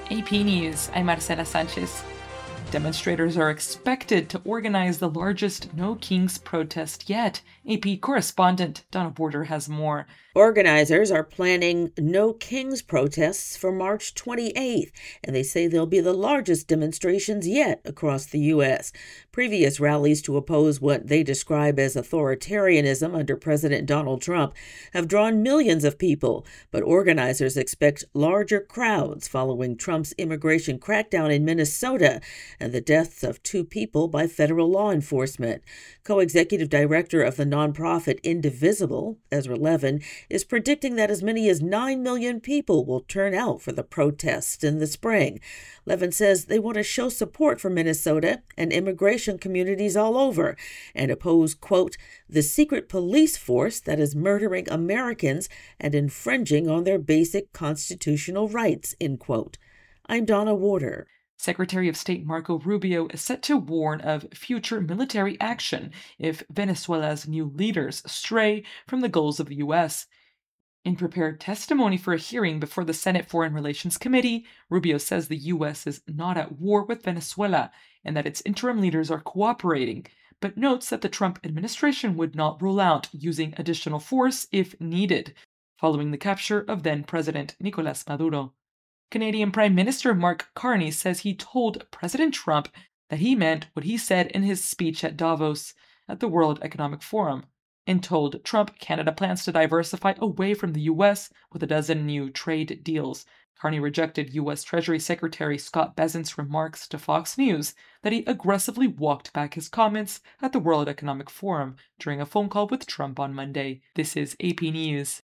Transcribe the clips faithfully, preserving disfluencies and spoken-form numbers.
A P News, I'm Marcela Sanchez. Demonstrators are expected to organize the largest No Kings protest yet. A P correspondent Donna Border has more. Organizers are planning No Kings protests for March twenty-eighth, and they say they'll be the largest demonstrations yet across the U S. Previous rallies to oppose what they describe as authoritarianism under President Donald Trump have drawn millions of people, but organizers expect larger crowds following Trump's immigration crackdown in Minnesota and the deaths of two people by federal law enforcement. Co-executive director of the nonprofit Indivisible, Ezra Levin, is predicting that as many as nine million people will turn out for the protests in the spring. Levin says they want to show support for Minnesota and immigration communities all over and oppose, quote, the secret police force that is murdering Americans and infringing on their basic constitutional rights, end quote. I'm Donna Warder. Secretary of State Marco Rubio is set to warn of future military action if Venezuela's new leaders stray from the goals of the U S. In prepared testimony for a hearing before the Senate Foreign Relations Committee, Rubio says the U S is not at war with Venezuela and that its interim leaders are cooperating, but notes that the Trump administration would not rule out using additional force if needed, following the capture of then-President Nicolás Maduro. Canadian Prime Minister Mark Carney says he told President Trump that he meant what he said in his speech at Davos at the World Economic Forum, and told Trump Canada plans to diversify away from the U S with a dozen new trade deals. Carney rejected U S Treasury Secretary Scott Bessent's remarks to Fox News that he aggressively walked back his comments at the World Economic Forum during a phone call with Trump on Monday. This is A P News.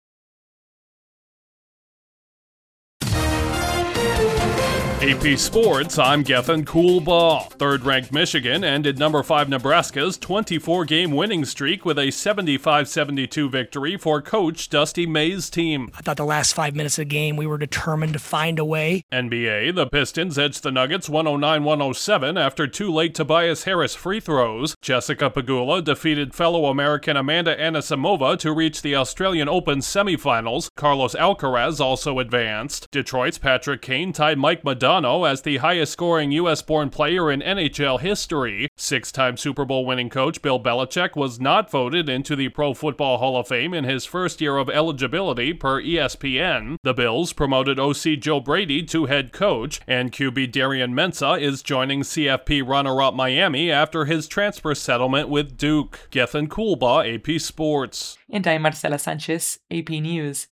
A P Sports, I'm Gethin Coolbaugh. Third-ranked Michigan ended number five Nebraska's twenty-four game winning streak with a seventy-five seventy-two victory for coach Dusty May's team. I thought the last five minutes of the game we were determined to find a way. N B A, the Pistons edged the Nuggets one oh nine one oh seven after two late Tobias Harris free throws. Jessica Pegula defeated fellow American Amanda Anisimova to reach the Australian Open semifinals. Carlos Alcaraz also advanced. Detroit's Patrick Kane tied Mike Madonna as the highest-scoring U S-born player in N H L history. Six-time Super Bowl winning coach Bill Belichick was not voted into the Pro Football Hall of Fame in his first year of eligibility per E S P N. The Bills promoted O C Joe Brady to head coach, and Q B Darian Mensah is joining C F P runner-up Miami after his transfer settlement with Duke. Gethin Coolbaugh, A P Sports. And I'm Marcela Sanchez, A P News.